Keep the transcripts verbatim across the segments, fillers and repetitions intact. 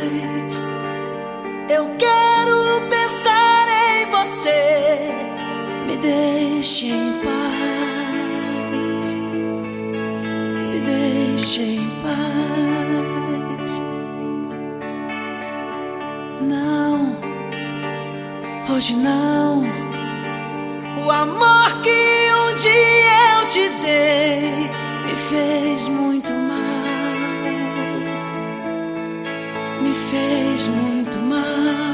mais. Eu quero pensar em você. Me deixe em paz. Me deixe em paz. Não, hoje não. O amor que um dia eu te dei me fez muito mal. Me fez muito mal.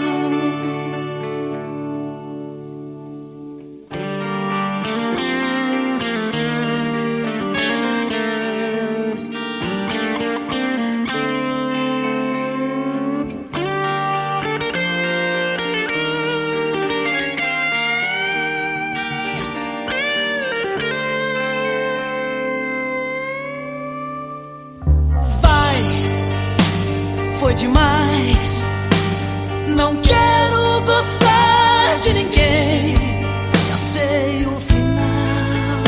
Foi demais. Não quero gostar de ninguém. Já sei o final.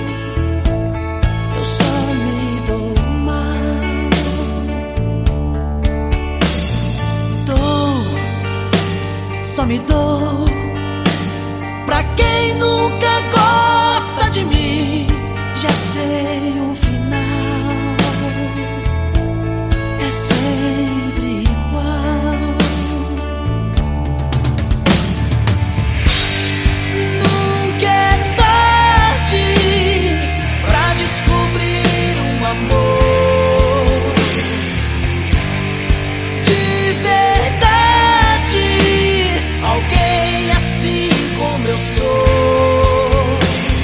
Eu só me dou mal. Dou, só me dou pra quem nunca gosta de mim. Já sei o final. É sempre igual. Nunca é tarde pra descobrir um amor de verdade. Alguém assim como eu sou.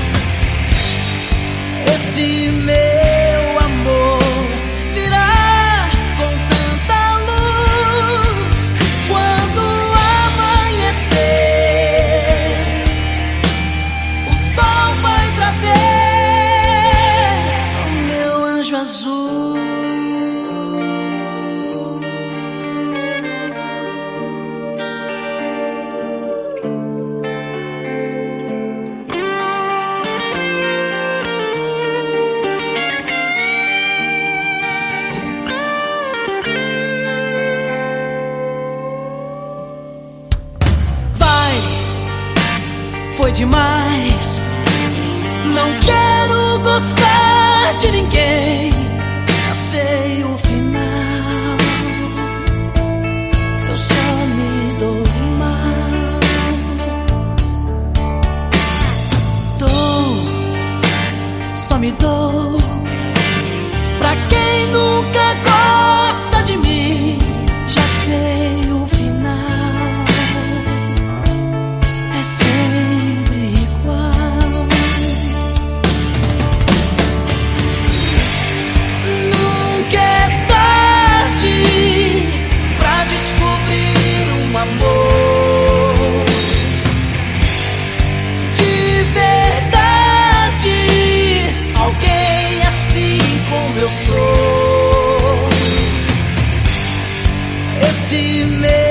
Esse meu amor virá com tanta luz quando amanhecer. O sol vai trazer o meu anjo azul. Foi demais. Não quero gostar de ninguém. Já sei o final. Eu só me dou mal. Dou, só me dou pra quem nunca gosta de mim. Já sei o final. É sempre igual. Nunca é tarde pra descobrir um amor de verdade. Alguém assim como eu sou. Esse meu